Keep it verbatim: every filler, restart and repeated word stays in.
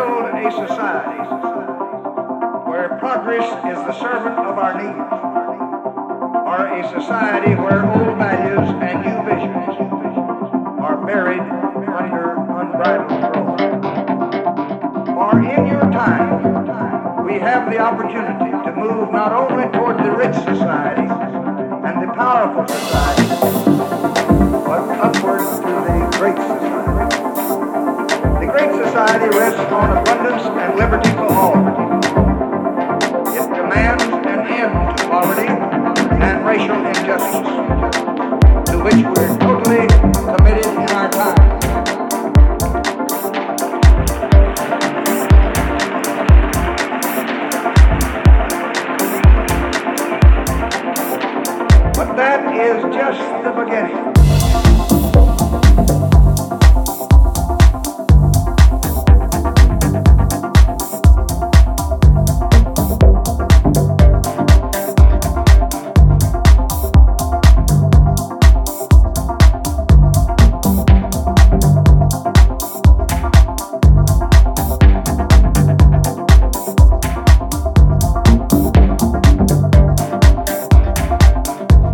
build a society where progress is the servant of our needs, or a society where old values and new visions are buried under unbridled growth. For in your time, we have the opportunity to move not only toward the rich society and the powerful society, but upward to the great society. The great society rests on abundance and liberty for all. It demands an end to poverty and racial injustice, to which we're totally committed in our time. But that is just the beginning.